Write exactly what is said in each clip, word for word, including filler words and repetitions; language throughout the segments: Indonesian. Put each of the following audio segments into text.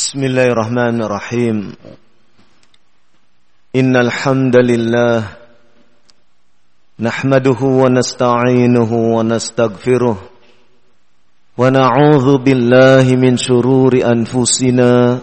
Bismillahirrahmanirrahim. Innal hamdalillah nahmaduhu wa nasta'inuhu wa nastaghfiruh wa na'udzu billahi min shururi anfusina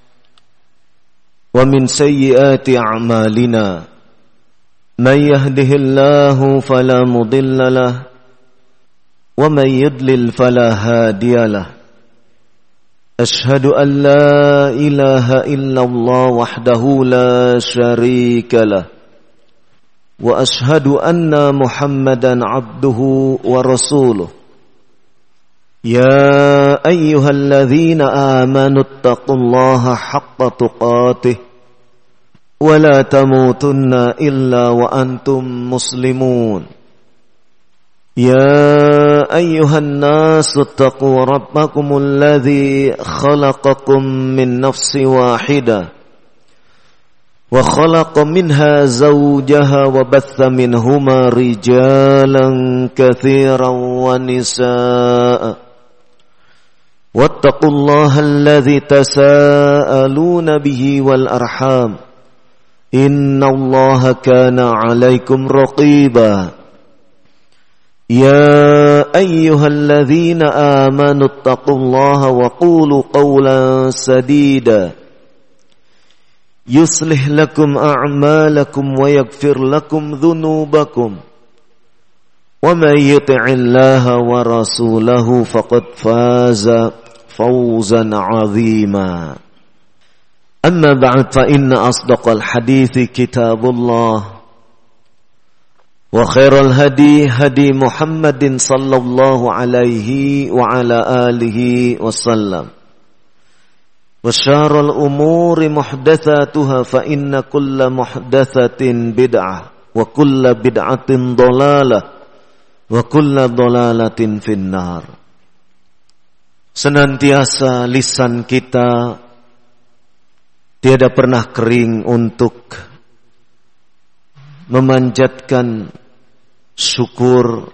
wa min sayyiati a'malina. Man yahdihillahu fala mudilla lahu wa man yudlil fala hadiya lahu. أشهد أن لا إله إلا الله وحده لا شريك له وأشهد أن محمدا عبده ورسوله يا أيها الذين آمنوا اتقوا الله حق تقاته ولا تموتن إلا وأنتم مسلمون يا أيها الناس اتقوا ربكم الذي خلقكم من نفس واحدة وخلق منها زوجها وبث منهما رجالا كثيرا ونساء واتقوا الله الذي تساءلون به والأرحام إن الله كان عليكم رقيبا يا أيها الذين آمنوا اتقوا الله وقولوا قولا سديدا يصلح لكم أعمالكم ويغفر لكم ذنوبكم ومن يطع الله ورسوله فقد فاز فوزا عظيما أما بعد فإن أصدق الحديث كتاب الله وخير الهدي هدي محمد صلى الله عليه وعلى آله وسلم وشار الأمور محدثاتها فإن كل محدثة بدعة وكل بدعة ضلالة وكل ضلالة في النار. Senantiasa lisan kita tiada pernah kering untuk memanjatkan syukur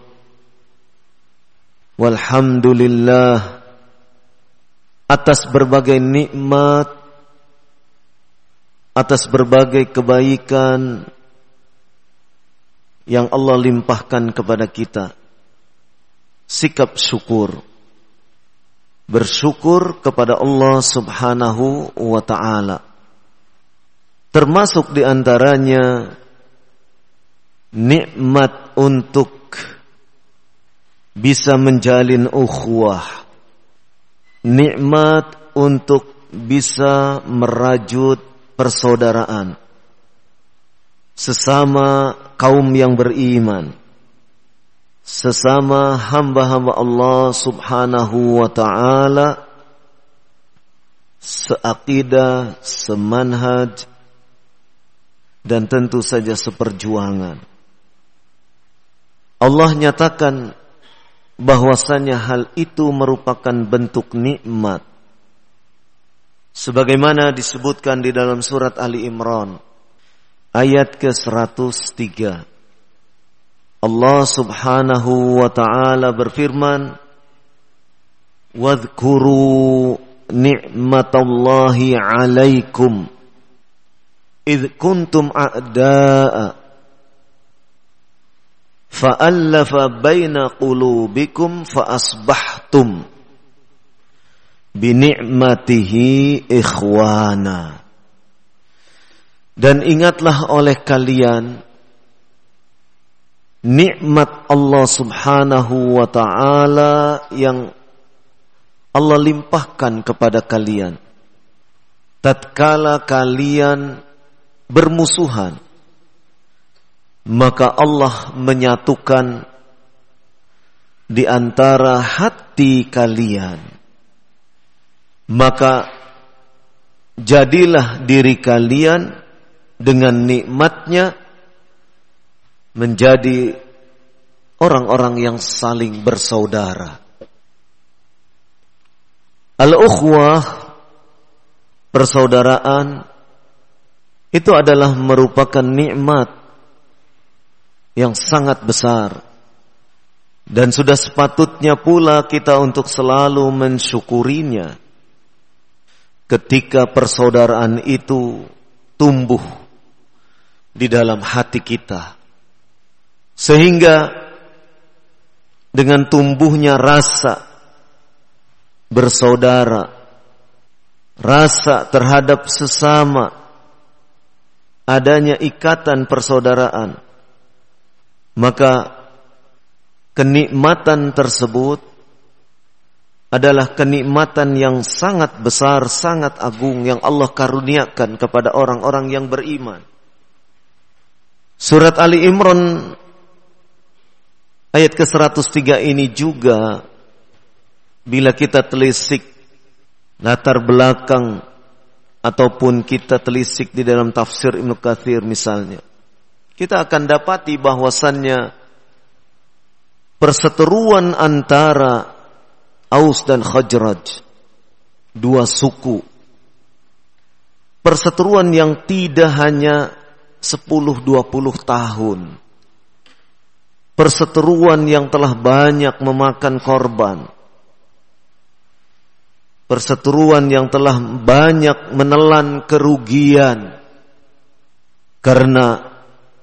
walhamdulillah atas berbagai nikmat, atas berbagai kebaikan yang Allah limpahkan kepada kita. Sikap syukur, bersyukur kepada Allah Subhanahu wa ta'ala, termasuk diantaranya nikmat untuk bisa menjalin ukhuwah, nikmat untuk bisa merajut persaudaraan sesama kaum yang beriman, sesama hamba-hamba Allah Subhanahu wa ta'ala, seaqidah, semanhaj, dan tentu saja seperjuangan. Allah nyatakan bahwasanya hal itu merupakan bentuk nikmat, sebagaimana disebutkan di dalam surat Ali Imran ayat ke seratus tiga. Allah Subhanahu wa ta'ala berfirman, "Wadhkuru ni'matallahi 'alaikum idh kuntum a'da'a fa'allafa baina qulubikum fa'asbahtum bini'matihi ikhwana." Dan ingatlah oleh kalian nikmat Allah Subhanahu wa ta'ala yang Allah limpahkan kepada kalian tatkala kalian bermusuhan, maka Allah menyatukan di antara hati kalian. Maka jadilah diri kalian dengan nikmatnya menjadi orang-orang yang saling bersaudara. Al-ukhwah, persaudaraan, itu adalah merupakan nikmat yang sangat besar, dan sudah sepatutnya pula kita untuk selalu mensyukurinya. ketika persaudaraan itu tumbuh di dalam hati kita, sehingga dengan tumbuhnya rasa bersaudara, rasa terhadap sesama, adanya ikatan persaudaraan, maka kenikmatan tersebut adalah kenikmatan yang sangat besar, sangat agung yang Allah karuniakan kepada orang-orang yang beriman. Surat Ali Imran ayat ke seratus tiga ini juga, bila kita telisik latar belakang ataupun kita telisik di dalam tafsir Ibnu Katsir misalnya, kita akan dapati bahwasannya perseteruan antara Aus dan Khazraj, dua suku, perseteruan yang tidak hanya sepuluh dua puluh tahun, perseteruan yang telah banyak memakan korban, perseteruan yang telah banyak menelan kerugian, karena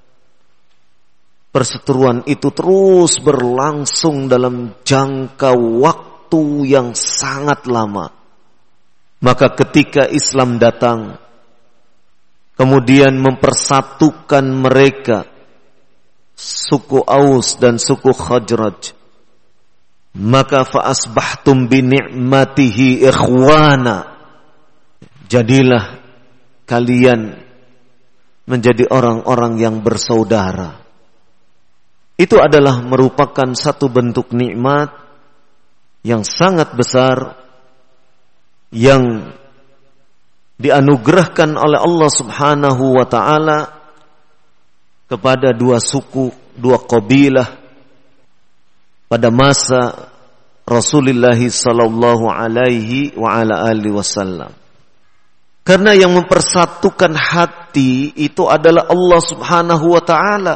perseteruan itu terus berlangsung dalam jangka waktu yang sangat lama. Maka ketika Islam datang, kemudian mempersatukan mereka, suku Aus dan suku Khazraj, maka fa'asbahtum bi ni'matihi ikhwana, jadilah kalian menjadi orang-orang yang bersaudara. Itu adalah merupakan satu bentuk nikmat yang sangat besar yang dianugerahkan oleh Allah Subhanahu wa taala kepada dua suku, dua kabilah pada masa Rasulullah sallallahu alaihi wa ala alihi wasallam. Karena yang mempersatukan hati itu adalah Allah Subhanahu wa taala.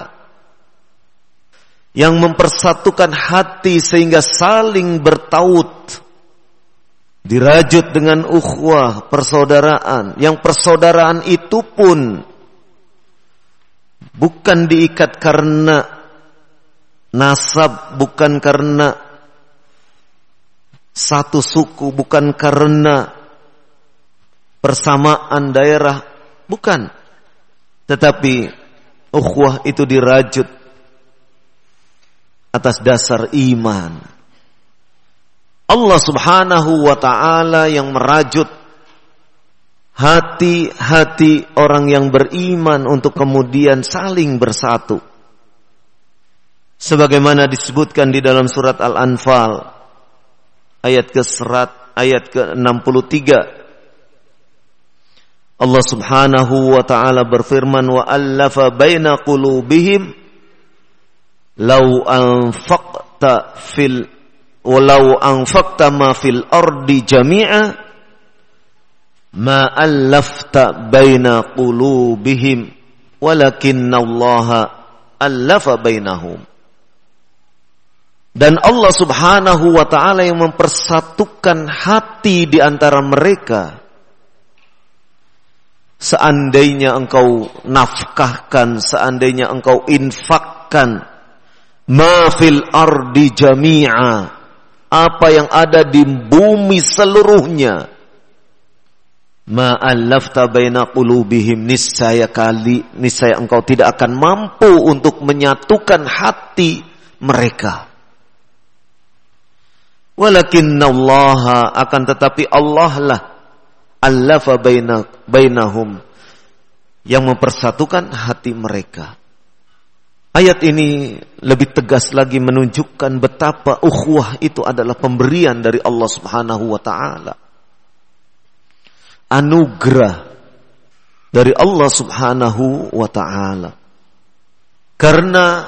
Yang mempersatukan hati sehingga saling bertaut, dirajut dengan ukhuwah, persaudaraan. Yang persaudaraan itu pun bukan diikat karena nasab, bukan karena satu suku, bukan karena persamaan daerah, bukan. Tetapi ukhuwah itu dirajut atas dasar iman. Allah Subhanahu wa ta'ala yang merajut hati-hati orang yang beriman untuk kemudian saling bersatu. Sebagaimana disebutkan di dalam surat Al-Anfal ayat ke-serat ayat ke enam puluh tiga. Allah Subhanahu wa ta'ala berfirman, wa allafa baina qulubihim Lau anfaqta fil walau anfaqta ma fil ardi jami'a ma allafta baina qulubihim walakinallaha allafa bainahum. Dan Allah Subhanahu wa taala yang mempersatukan hati di antara mereka. Seandainya engkau nafkahkan, seandainya engkau infakkan ma fil ardi jami'a, apa yang ada di bumi seluruhnya, ma allafta baina qulubihim, niscaya kali niscaya engkau tidak akan mampu untuk menyatukan hati mereka. Walakinallaha, akan tetapi Allah lah allafa baina bainahum, yang mempersatukan hati mereka. Ayat ini lebih tegas lagi menunjukkan betapa ukhuwah itu adalah pemberian dari Allah Subhanahu wa taala. Anugerah dari Allah Subhanahu wa taala. Karena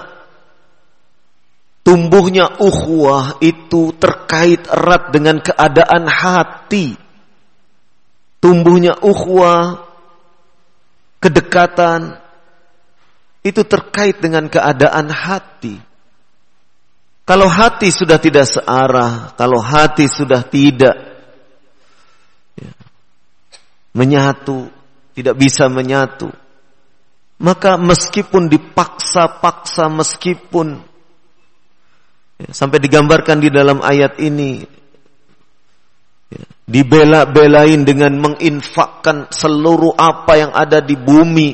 tumbuhnya ukhuwah itu terkait erat dengan keadaan hati. Tumbuhnya ukhuwah, kedekatan itu terkait dengan keadaan hati. Kalau hati sudah tidak searah, kalau hati sudah tidak ya, menyatu, tidak bisa menyatu. Maka meskipun dipaksa-paksa, meskipun ya, sampai digambarkan di dalam ayat ini, ya, dibela-belain dengan menginfakkan seluruh apa yang ada di bumi,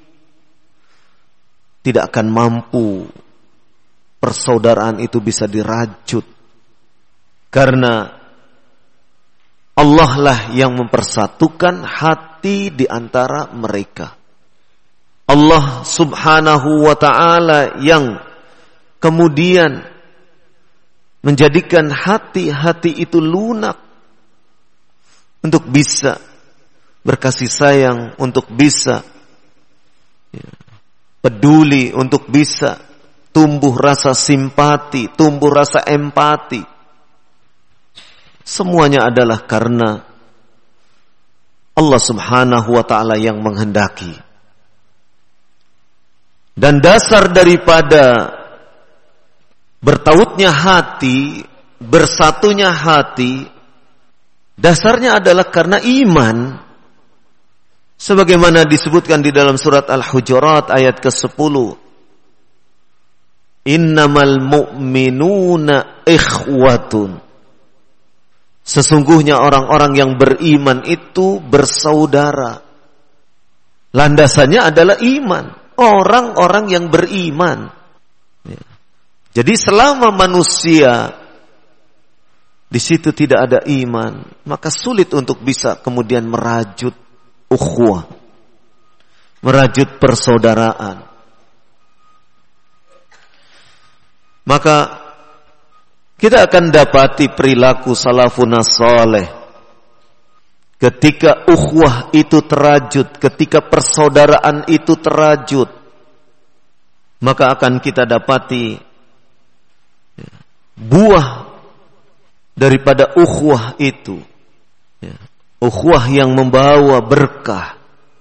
tidak akan mampu persaudaraan itu bisa dirajut. Karena Allah lah yang mempersatukan hati di antara mereka. Allah subhanahu wa ta'ala yang kemudian menjadikan hati-hati itu lunak untuk bisa berkasih sayang, untuk bisa ya, peduli, untuk bisa tumbuh rasa simpati, tumbuh rasa empati. Semuanya adalah karena Allah subhanahu wa ta'ala yang menghendaki. Dan dasar daripada bertautnya hati, bersatunya hati, dasarnya adalah karena iman. Sebagaimana disebutkan di dalam surat Al-Hujurat ayat kesepuluh. Innamal mu'minuna ikhwatun. Sesungguhnya orang-orang yang beriman itu bersaudara. Landasannya adalah iman. Orang-orang yang beriman. Ya. Jadi selama manusia di situ tidak ada iman, maka sulit untuk bisa kemudian merajut ukhuwah, merajut persaudaraan. Maka kita akan dapati perilaku salafun saleh ketika ukhuwah itu terajut, ketika persaudaraan itu terajut, maka akan kita dapati buah daripada ukhuwah itu, ukhuwah yang membawa berkah.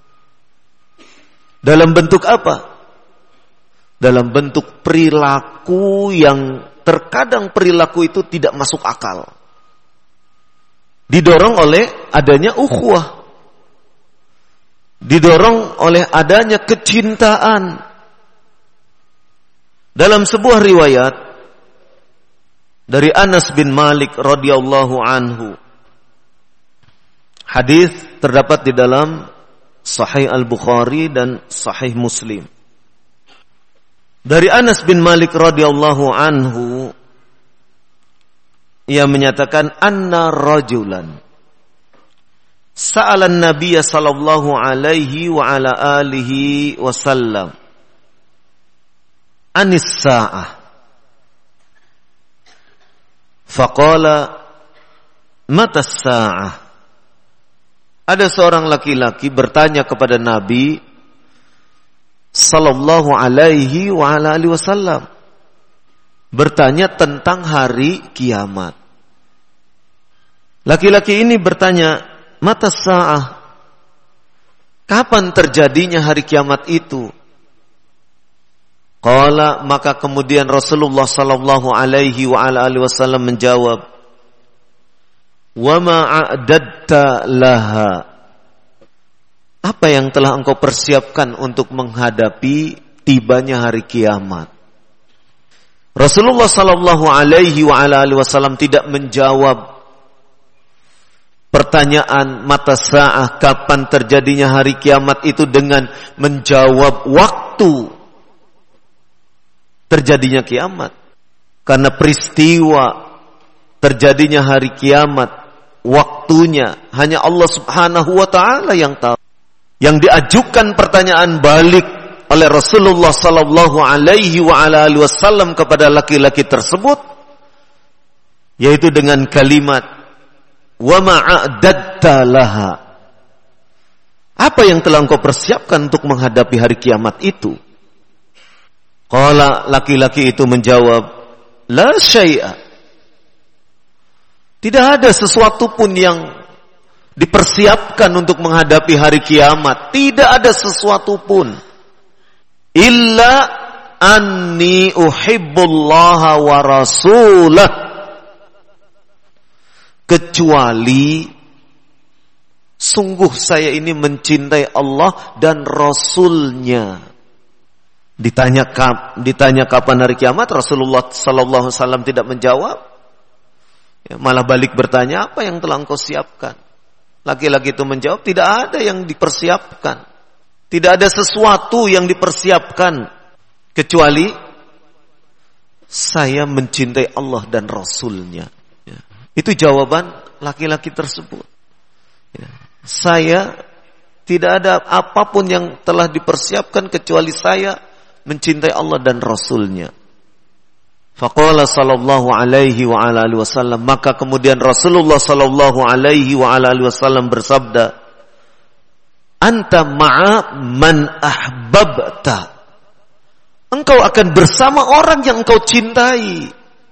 Dalam bentuk apa? Dalam bentuk perilaku yang terkadang perilaku itu tidak masuk akal. Didorong oleh adanya ukhuwah. Didorong oleh adanya kecintaan. Dalam sebuah riwayat dari Anas bin Malik radhiyallahu anhu. Hadis terdapat di dalam Sahih Al-Bukhari dan Sahih Muslim. Dari Anas bin Malik radhiyallahu anhu, ia menyatakan anna rajulan sa'ala an-nabiy sallallahu alaihi wa ala alihi wasallam anis sa'ah faqala mata as-sa'ah. Ada seorang laki-laki bertanya kepada Nabi sallallahu alaihi wa ala alihi wasallam, bertanya tentang hari kiamat. Laki-laki ini bertanya, mata sa'ah, kapan terjadinya hari kiamat itu? Qala, maka kemudian Rasulullah sallallahu alaihi wa ala alihi wasallam menjawab, wa ma a'dadta laha, apa yang telah engkau persiapkan untuk menghadapi tibanya hari kiamat? Rasulullah sallallahu alaihi wa ala alihi wasallam tidak menjawab pertanyaan mata sa'ah, kapan terjadinya hari kiamat itu, dengan menjawab waktu terjadinya kiamat. Karena peristiwa terjadinya hari kiamat, waktunya hanya Allah subhanahu wa ta'ala yang tahu. Yang diajukan pertanyaan balik oleh Rasulullah sallallahu alaihi wa ala alihi wasallam kepada laki-laki tersebut, yaitu dengan kalimat wa ma'adadta laha, apa yang telah engkau persiapkan untuk menghadapi hari kiamat itu? Qala, laki-laki itu menjawab, la syai'a, tidak ada sesuatu pun yang dipersiapkan untuk menghadapi hari kiamat. Tidak ada sesuatu pun. Illa anni uhibbullaha wa rasulah, sungguh saya ini mencintai Allah dan Rasulnya. Ditanya kap, ditanya kapan hari kiamat, Rasulullah sallallahu alaihi wasallam tidak menjawab. Ya, malah balik bertanya, apa yang telah engkau siapkan? Laki-laki itu menjawab, tidak ada yang dipersiapkan. Tidak ada sesuatu yang dipersiapkan kecuali saya mencintai Allah dan Rasulnya. Ya. Itu jawaban laki-laki tersebut. Ya. Saya tidak ada apapun yang telah dipersiapkan kecuali saya mencintai Allah dan Rasulnya. Faqala sallallahu alaihi wa ala alihi wasallam, maka kemudian Rasulullah sallallahu alaihi wa ala alihi wasallam bersabda, anta ma'a man ahbabta. Engkau akan bersama orang yang engkau cintai.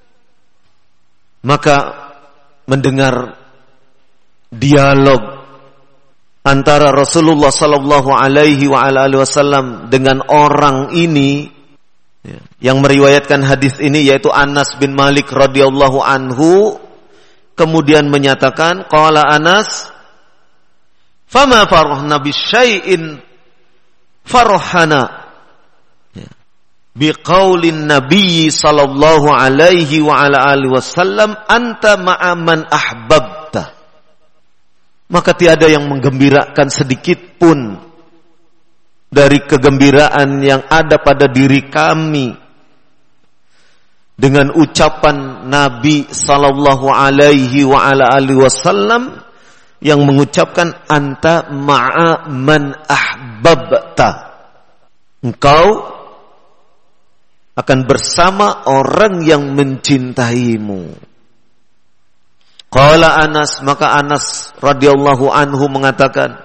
Maka mendengar dialog antara Rasulullah sallallahu alaihi wa ala alihi wasallam dengan orang ini, yang meriwayatkan hadis ini yaitu Anas bin Malik radhiyallahu anhu, kemudian menyatakan, qala Anas, fama farahna bisyai'in farahana biqaulin nabiy sallallahu alaihi wa ala alihi wasallam, anta ma'a man ahbabta. Maka tiada yang menggembirakan sedikit pun dari kegembiraan yang ada pada diri kami dengan ucapan Nabi sallallahu alaihi wa ala alihi wasallam yang mengucapkan anta ma'a man ahbabta. Engkau akan bersama orang yang mencintaimu. Qala Anas, maka Anas radhiyallahu anhu mengatakan,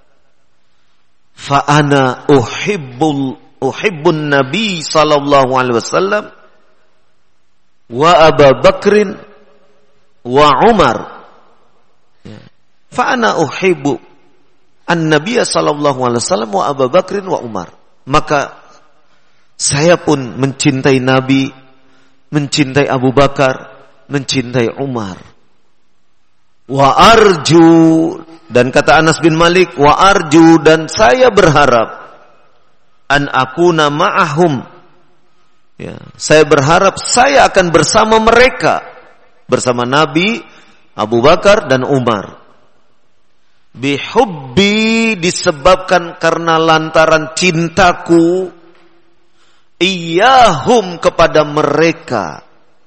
fa ana uhibbul uhibbun nabi sallallahu alaihi wasallam wa Abu Bakrin wa Umar. Fa ana uhibbu an-nabiy sallallahu alaihi wasallam wa Abu Bakrin wa Umar. Maka saya pun mencintai Nabi, mencintai Abu Bakar, mencintai Umar. Wa arju, dan kata Anas bin Malik, wa arju, dan saya berharap an akuna ma'ahum. Ya, saya berharap saya akan bersama mereka, bersama Nabi, Abu Bakar dan Umar. Bihubbi, disebabkan karena lantaran cintaku iyahum, kepada mereka.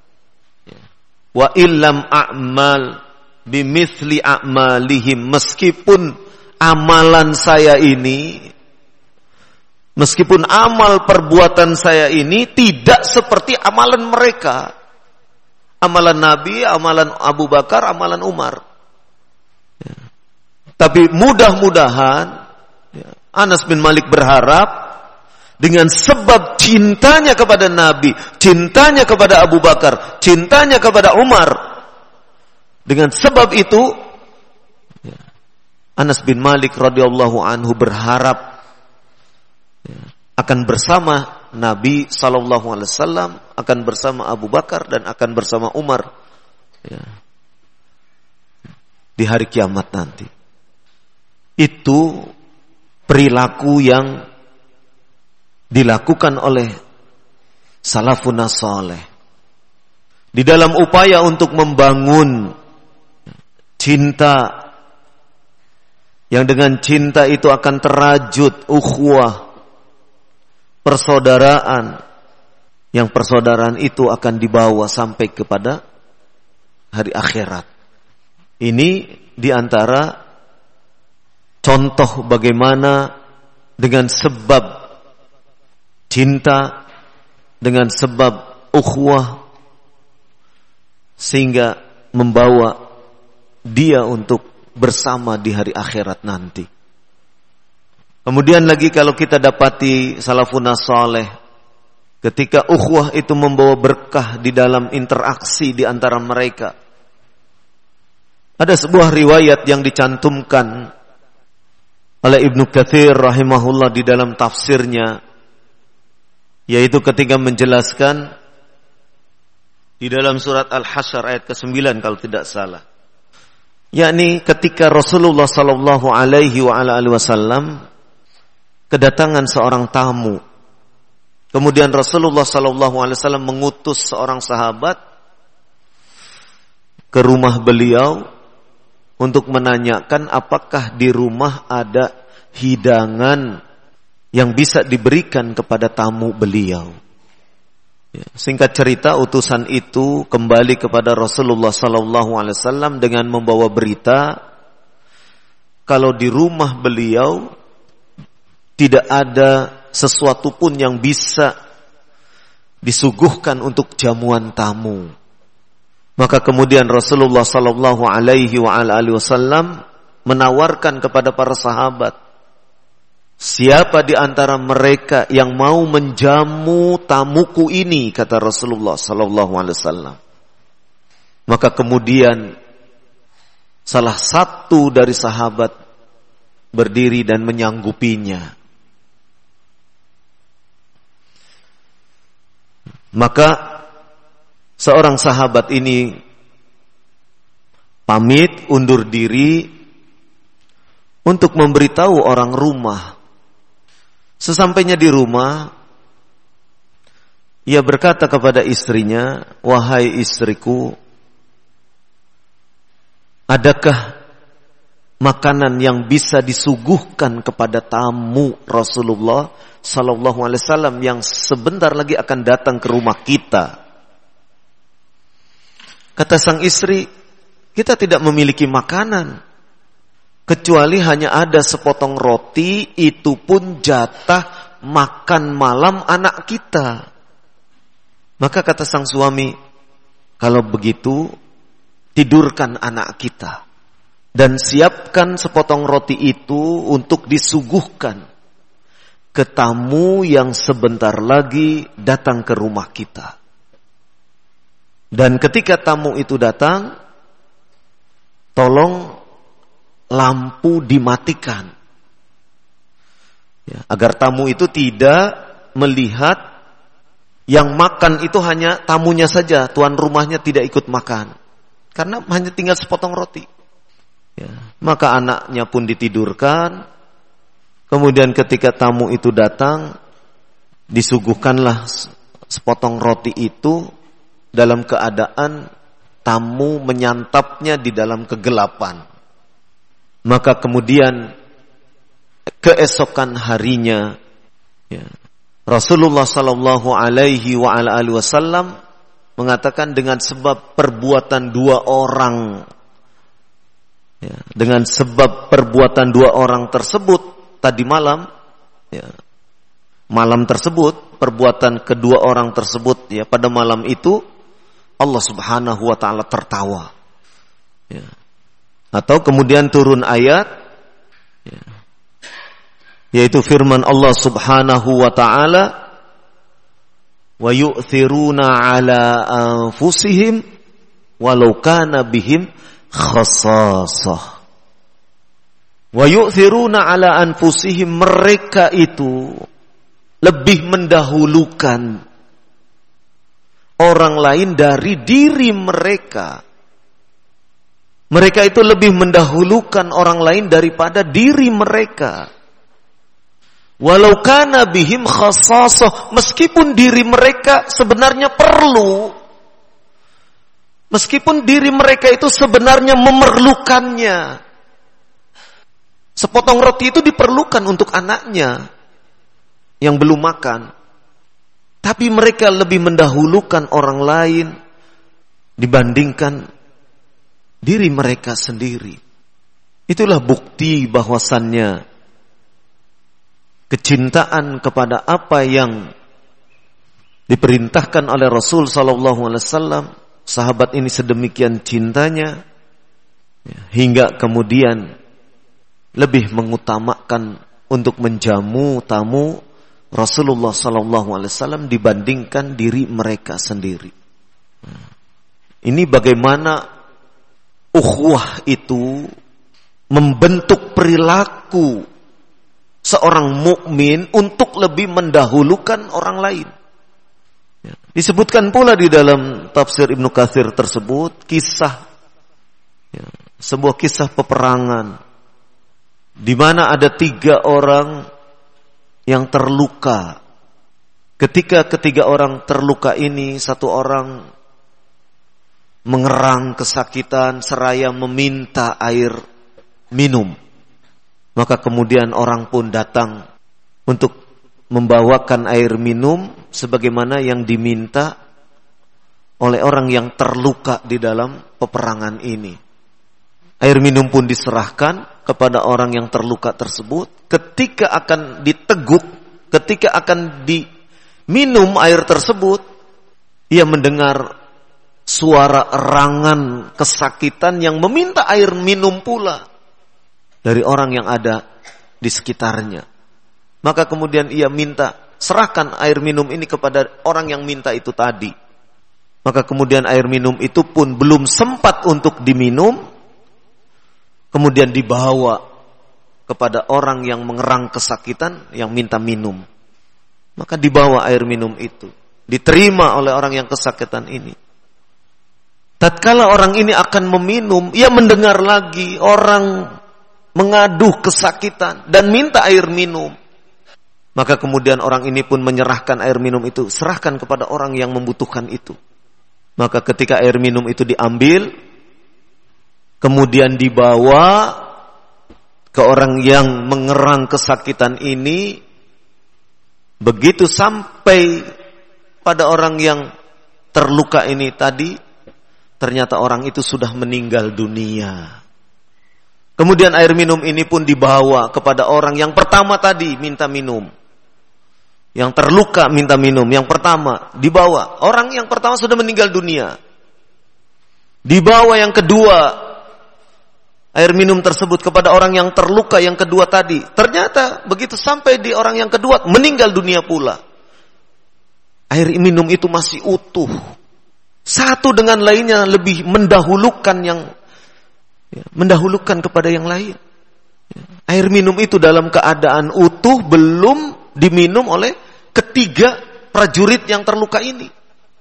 Wa illam a'mal bimithli a'malihim, meskipun amalan saya ini, meskipun amal perbuatan saya ini tidak seperti amalan mereka, amalan Nabi, amalan Abu Bakar, amalan Umar. Ya. Tapi mudah-mudahan ya, Anas bin Malik berharap dengan sebab cintanya kepada Nabi, cintanya kepada Abu Bakar, cintanya kepada Umar, dengan sebab itu ya, Anas bin Malik radhiyallahu anhu berharap ya, akan bersama Nabi sallallahu alaihi wasallam, akan bersama Abu Bakar dan akan bersama Umar ya, di hari kiamat nanti. Itu perilaku yang dilakukan oleh salafun saleh di dalam upaya untuk membangun cinta yang dengan cinta itu akan terajut ukhuwah, persaudaraan, yang persaudaraan itu akan dibawa sampai kepada hari akhirat. Ini diantara contoh bagaimana dengan sebab cinta, dengan sebab ukhuwah, sehingga membawa dia untuk bersama di hari akhirat nanti. Kemudian lagi kalau kita dapati salafun saleh, ketika ukhuwah itu membawa berkah di dalam interaksi di antara mereka. Ada sebuah riwayat yang dicantumkan oleh Ibnu Katsir rahimahullah di dalam tafsirnya, yaitu ketika menjelaskan di dalam surat Al-Hasyr ayat kesembilan kalau tidak salah. yakni ketika Rasulullah sallallahu alaihi wa ala alihi wasallam kedatangan seorang tamu. Kemudian Rasulullah sallallahu alaihi wasallam mengutus seorang sahabat ke rumah beliau untuk menanyakan apakah di rumah ada hidangan yang bisa diberikan kepada tamu beliau. Ya, singkat cerita, utusan itu kembali kepada Rasulullah sallallahu alaihi wasallam dengan membawa berita kalau di rumah beliau tidak ada sesuatu pun yang bisa disuguhkan untuk jamuan tamu. Maka kemudian Rasulullah sallallahu alaihi wa alihi wasallam menawarkan kepada para sahabat, siapa di antara mereka yang mau menjamu tamuku ini, kata Rasulullah sallallahu alaihi wasallam. Maka kemudian salah satu dari sahabat berdiri dan menyanggupinya. Maka seorang sahabat ini pamit undur diri untuk memberitahu orang rumah. Sesampainya di rumah, ia berkata kepada istrinya, "Wahai istriku, adakah makanan yang bisa disuguhkan kepada tamu Rasulullah sallallahu alaihi wasallam yang sebentar lagi akan datang ke rumah kita?" Kata sang istri, "Kita tidak memiliki makanan, kecuali hanya ada sepotong roti, itu pun jatah makan malam anak kita." Maka kata sang suami, "Kalau begitu, tidurkan anak kita dan siapkan sepotong roti itu untuk disuguhkan ke tamu yang sebentar lagi datang ke rumah kita. Dan ketika tamu itu datang, tolong lampu dimatikan, ya, agar tamu itu tidak melihat yang makan itu hanya tamunya saja, tuan rumahnya tidak ikut makan, karena hanya tinggal sepotong roti." Ya, maka anaknya pun ditidurkan. Kemudian ketika tamu itu datang, disuguhkanlah sepotong roti itu dalam keadaan tamu menyantapnya di dalam kegelapan. Maka kemudian keesokan harinya, ya, Rasulullah sallallahu alaihi wa ala alihi wasallam mengatakan dengan sebab perbuatan dua orang, ya, dengan sebab perbuatan dua orang tersebut tadi malam, ya, malam tersebut, perbuatan kedua orang tersebut, ya, pada malam itu Allah Subhanahu wa taala tertawa. Ya. Atau kemudian turun ayat, ya, yaitu firman Allah Subhanahu wa taala, "Wa yu'thiruna 'ala anfusihim walau kana bihim khassasah." Wa yu'thiruna 'ala anfusihim, mereka itu lebih mendahulukan orang lain dari diri mereka. Mereka itu lebih mendahulukan orang lain daripada diri mereka. Walau kana bihim khassasah, meskipun diri mereka sebenarnya perlu, meskipun diri mereka itu sebenarnya memerlukannya. Sepotong roti itu diperlukan untuk anaknya yang belum makan. Tapi mereka lebih mendahulukan orang lain dibandingkan diri mereka sendiri. Itulah bukti bahwasannya kecintaan kepada apa yang diperintahkan oleh Rasul sallallahu alaihi wasallam, sahabat ini sedemikian cintanya hingga kemudian lebih mengutamakan untuk menjamu tamu Rasulullah sallallahu alaihi wasallam dibandingkan diri mereka sendiri. Ini bagaimana ukhuwah itu membentuk perilaku seorang mukmin untuk lebih mendahulukan orang lain. Ya. Disebutkan pula di dalam tafsir Ibnu Katsir tersebut kisah, ya, sebuah kisah peperangan di mana ada tiga orang yang terluka. Ketika ketiga orang terluka ini, satu orang mengerang kesakitan seraya meminta air minum. Maka kemudian orang pun datang untuk membawakan air minum sebagaimana yang diminta oleh orang yang terluka di dalam peperangan ini. Air minum pun diserahkan kepada orang yang terluka tersebut. Ketika akan diteguk, ketika akan diminum air tersebut, ia mendengar suara erangan kesakitan yang meminta air minum pula dari orang yang ada di sekitarnya. Maka kemudian ia minta, serahkan air minum ini kepada orang yang minta itu tadi. Maka kemudian air minum itu pun belum sempat untuk diminum, kemudian dibawa kepada orang yang mengerang kesakitan yang minta minum. Maka dibawa air minum itu, diterima oleh orang yang kesakitan ini. Tatkala orang ini akan meminum, ia mendengar lagi orang mengaduh kesakitan dan minta air minum. Maka kemudian orang ini pun menyerahkan air minum itu, serahkan kepada orang yang membutuhkan itu. Maka ketika air minum itu diambil, kemudian dibawa ke orang yang mengerang kesakitan ini, begitu sampai pada orang yang terluka ini tadi, ternyata orang itu sudah meninggal dunia. Kemudian air minum ini pun dibawa kepada orang yang pertama tadi minta minum. Yang terluka minta minum, yang pertama dibawa. Orang yang pertama sudah meninggal dunia. Dibawa yang kedua air minum tersebut kepada orang yang terluka yang kedua tadi. Ternyata begitu sampai di orang yang kedua meninggal dunia pula. Air minum itu masih utuh. Satu dengan lainnya lebih mendahulukan yang ya, mendahulukan kepada yang lain. Ya. Air minum itu dalam keadaan utuh belum diminum oleh ketiga prajurit yang terluka ini.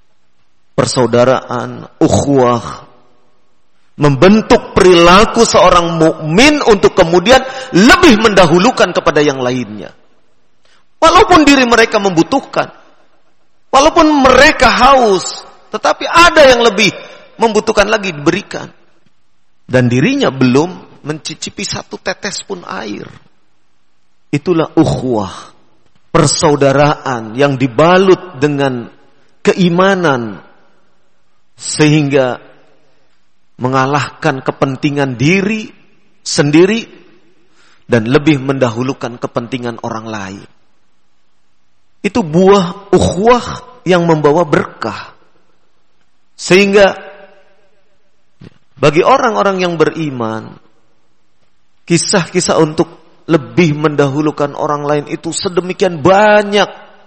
Persaudaraan, ukhuwah, membentuk perilaku seorang mukmin untuk kemudian lebih mendahulukan kepada yang lainnya. Walaupun diri mereka membutuhkan, walaupun mereka haus, tetapi ada yang lebih membutuhkan lagi diberikan. Dan dirinya belum mencicipi satu tetes pun air. Itulah ukhuwah, persaudaraan yang dibalut dengan keimanan sehingga mengalahkan kepentingan diri sendiri dan lebih mendahulukan kepentingan orang lain. Itu buah ukhuwah yang membawa berkah. Sehingga bagi orang-orang yang beriman, kisah-kisah untuk lebih mendahulukan orang lain itu sedemikian banyak.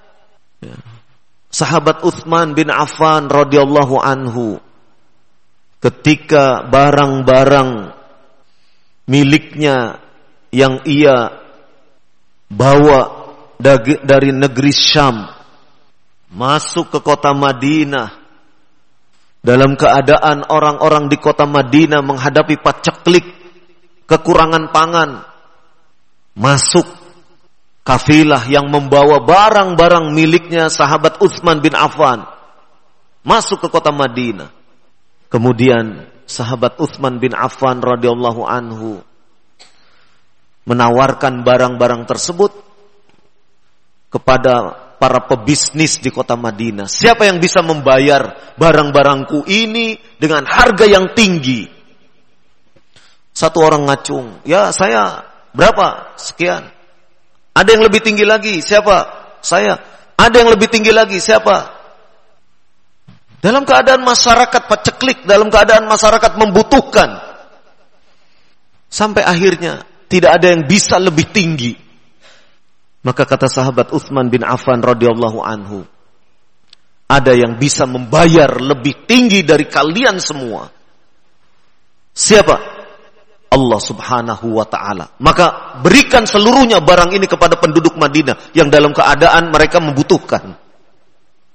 Sahabat Utsman bin Affan radhiyallahu anhu, ketika barang-barang miliknya yang ia bawa dari negeri Syam masuk ke kota Madinah, dalam keadaan orang-orang di kota Madinah menghadapi paceklik, kekurangan pangan, masuk kafilah yang membawa barang-barang miliknya sahabat Utsman bin Affan masuk ke kota Madinah. Kemudian sahabat Utsman bin Affan radhiyallahu anhu menawarkan barang-barang tersebut kepada para pebisnis di kota Madinah. Siapa yang bisa membayar barang-barangku ini dengan harga yang tinggi? Satu orang ngacung, ya saya berapa? Sekian. Ada yang lebih tinggi lagi, siapa? Saya. Ada yang lebih tinggi lagi, siapa? Dalam keadaan masyarakat paceklik, dalam keadaan masyarakat membutuhkan. Sampai akhirnya tidak ada yang bisa lebih tinggi. Maka kata sahabat Utsman bin Affan radhiyallahu anhu, ada yang bisa membayar lebih tinggi dari kalian semua. Siapa? Allah subhanahu wa ta'ala. Maka berikan seluruhnya barang ini kepada penduduk Madinah yang dalam keadaan mereka membutuhkan.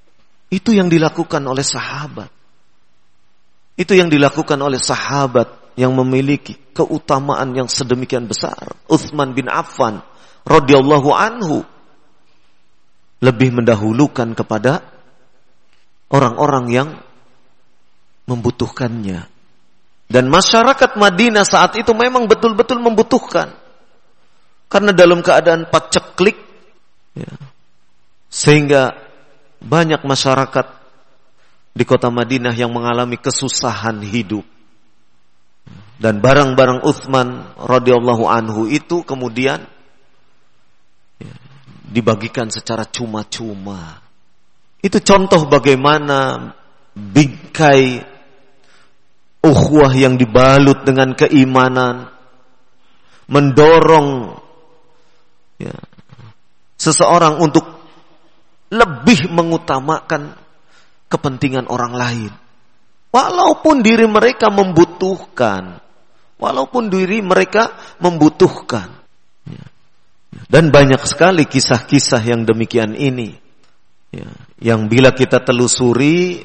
Itu yang dilakukan oleh sahabat. Itu yang dilakukan oleh sahabat yang memiliki keutamaan yang sedemikian besar, Utsman bin Affan radhiyallahu anhu, lebih mendahulukan kepada orang-orang yang membutuhkannya. Dan masyarakat Madinah saat itu memang betul-betul membutuhkan. Karena dalam keadaan paceklik, ya, sehingga banyak masyarakat di kota Madinah yang mengalami kesusahan hidup. Dan barang-barang Utsman radhiyallahu anhu itu kemudian ya, dibagikan secara cuma-cuma. Itu contoh bagaimana bingkai ukhuwah yang dibalut dengan keimanan mendorong ya, seseorang untuk lebih mengutamakan kepentingan orang lain. Walaupun diri mereka membutuhkan. Walaupun diri mereka membutuhkan. Dan banyak sekali kisah-kisah yang demikian ini. Ya, yang bila kita telusuri,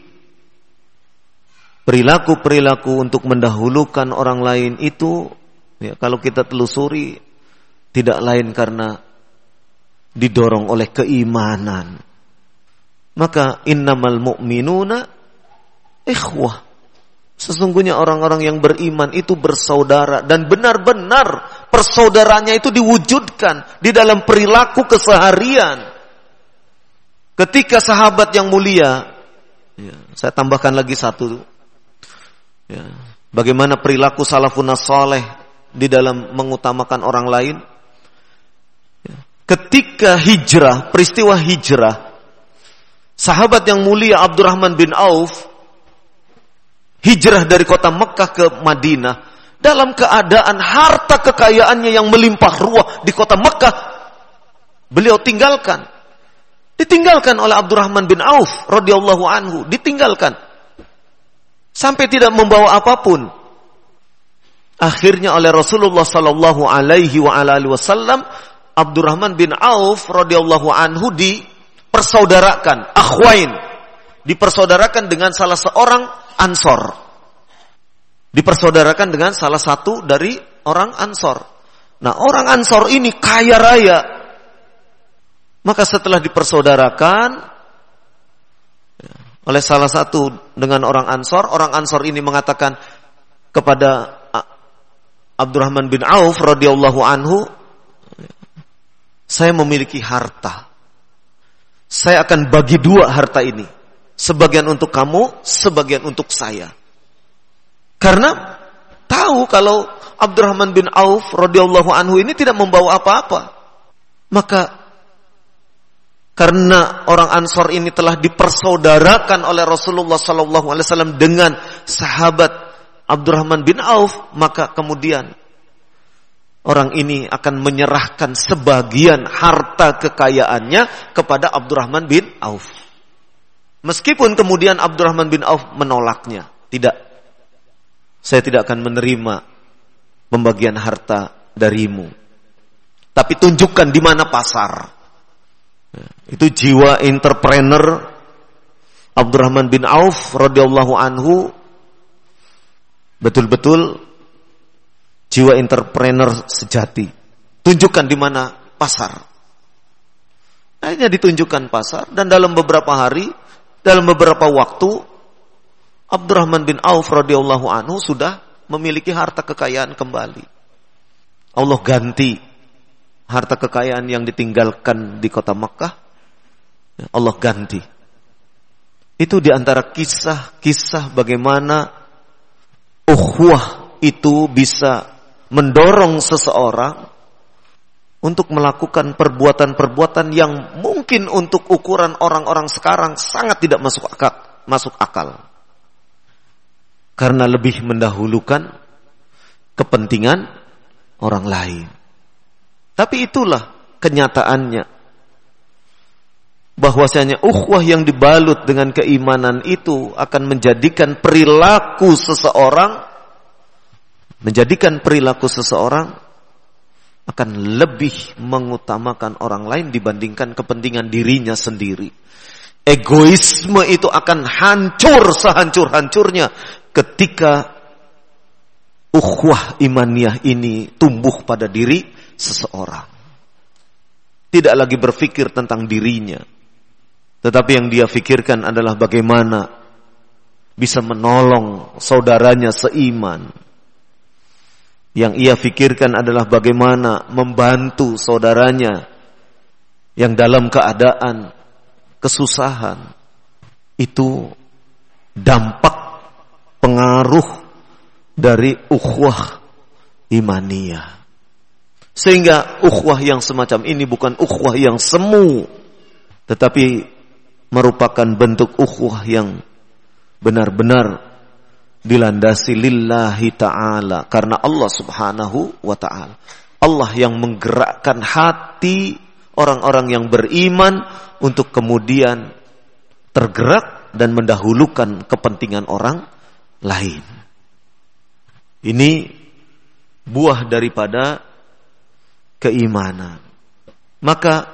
perilaku-perilaku untuk mendahulukan orang lain itu, ya, kalau kita telusuri, tidak lain karena didorong oleh keimanan. Maka innamal mu'minuna ikhwah. Sesungguhnya orang-orang yang beriman itu bersaudara. Dan benar-benar persaudaranya itu diwujudkan di dalam perilaku keseharian. Ketika sahabat yang mulia, ya, saya tambahkan lagi satu, ya, bagaimana perilaku salafun saleh di dalam mengutamakan orang lain. Ya, ketika hijrah, peristiwa hijrah, sahabat yang mulia Abdurrahman bin Auf hijrah dari kota Mekah ke Madinah dalam keadaan harta kekayaannya yang melimpah ruah di kota Mekah beliau tinggalkan. Ditinggalkan oleh Abdurrahman bin Auf radhiyallahu anhu, ditinggalkan. Sampai tidak membawa apapun. Akhirnya oleh Rasulullah sallallahu alaihi wa alihi wasallam Abdurrahman bin Auf radhiyallahu anhu dipersaudarakan, akhwain, dipersaudarakan dengan salah seorang Ansor. Dipersaudarakan dengan salah satu dari orang Ansor. Nah, orang Ansor ini kaya raya. Maka setelah dipersaudarakan oleh salah satu dengan orang Ansor, orang Ansor ini mengatakan kepada Abdurrahman bin Auf radhiyallahu anhu, saya memiliki harta. Saya akan bagi dua harta ini. Sebagian untuk kamu, sebagian untuk saya. Karena tahu kalau Abdurrahman bin Auf radhiyallahu anhu ini tidak membawa apa-apa. Maka karena orang Ansor ini telah dipersaudarakan oleh Rasulullah sallallahu alaihi wasallam dengan sahabat Abdurrahman bin Auf, maka kemudian orang ini akan menyerahkan sebagian harta kekayaannya kepada Abdurrahman bin Auf. Meskipun kemudian Abdurrahman bin Auf menolaknya. Tidak. Saya tidak akan menerima pembagian harta darimu. Tapi tunjukkan di mana pasar. Itu jiwa entrepreneur Abdurrahman bin Auf radhiyallahu anhu, betul-betul jiwa entrepreneur sejati. Tunjukkan di mana pasar. Akhirnya ditunjukkan pasar, dan dalam beberapa hari, dalam beberapa waktu, Abdurrahman bin Auf radhiyallahu anhu sudah memiliki harta kekayaan kembali. Allah ganti harta kekayaan yang ditinggalkan di kota Makkah, Allah ganti. Itu diantara kisah-kisah bagaimana ukhuwah itu bisa mendorong seseorang untuk melakukan perbuatan-perbuatan yang mungkin untuk ukuran orang-orang sekarang sangat tidak masuk akal, masuk akal. Karena lebih mendahulukan kepentingan orang lain. Tapi itulah kenyataannya. Bahwasanya ukhuwah yang dibalut dengan keimanan itu akan menjadikan perilaku seseorang, menjadikan perilaku seseorang akan lebih mengutamakan orang lain dibandingkan kepentingan dirinya sendiri. Egoisme itu akan hancur sehancur-hancurnya ketika ukhuwah imaniyah ini tumbuh pada diri seseorang. Tidak lagi berpikir tentang dirinya, tetapi yang dia pikirkan adalah bagaimana bisa menolong saudaranya seiman. Yang ia pikirkan adalah bagaimana membantu saudaranya yang dalam keadaan kesusahan. Itu dampak pengaruh dari ukhuwah imaniyah. Sehingga ukhuwah yang semacam ini bukan ukhuwah yang semu, tetapi merupakan bentuk ukhuwah yang benar-benar dilandasi lillahi ta'ala, karena Allah subhanahu wa ta'ala. Allah yang menggerakkan hati orang-orang yang beriman untuk kemudian tergerak dan mendahulukan kepentingan orang lain. Ini buah daripada keimanan. Maka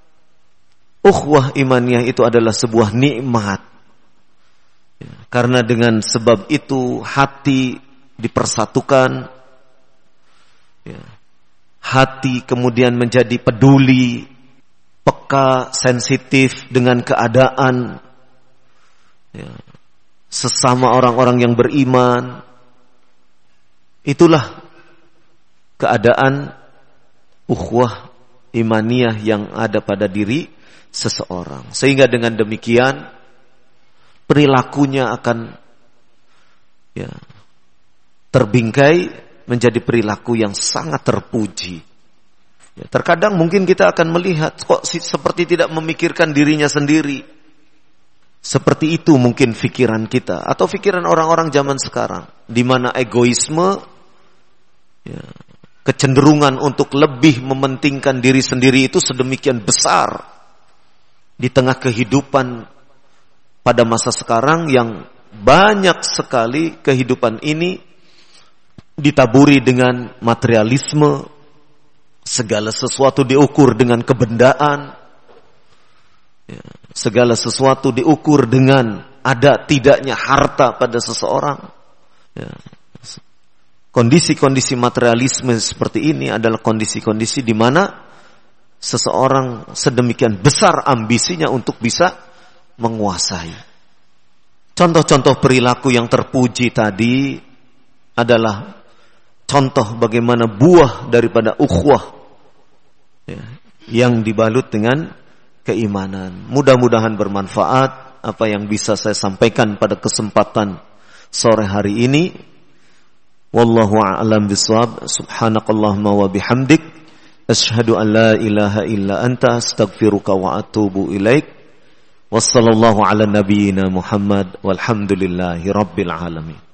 ukhuwah imaniyah itu adalah sebuah nikmat. Ya, karena dengan sebab itu hati dipersatukan, ya, hati kemudian menjadi peduli, peka, sensitif dengan keadaan, ya, sesama orang-orang yang beriman. Itulah keadaan ukhuwah imaniyah yang ada pada diri seseorang. Sehingga dengan demikian perilakunya akan ya, terbingkai menjadi perilaku yang sangat terpuji. Ya, terkadang mungkin kita akan melihat kok seperti tidak memikirkan dirinya sendiri. Seperti itu mungkin pikiran kita atau pikiran orang-orang zaman sekarang, di mana egoisme, ya, kecenderungan untuk lebih mementingkan diri sendiri itu sedemikian besar di tengah kehidupan pada masa sekarang yang banyak sekali kehidupan ini ditaburi dengan materialisme, segala sesuatu diukur dengan kebendaan, ya, segala sesuatu diukur dengan ada tidaknya harta pada seseorang. Ya. Kondisi-kondisi materialisme seperti ini adalah kondisi-kondisi di mana seseorang sedemikian besar ambisinya untuk bisa menguasai. Contoh-contoh perilaku yang terpuji tadi adalah contoh bagaimana buah daripada ukhuwah, ya, yang dibalut dengan keimanan. Mudah-mudahan bermanfaat apa yang bisa saya sampaikan pada kesempatan sore hari ini. Wallahu a'lam bishawab. Subhanakallahumma wa bihamdik, asyhadu an la ilaha illa anta, astaghfiruka wa atubu ilaik. Wassallallahu ala nabiyyina Muhammad walhamdulillahi rabbil alamin.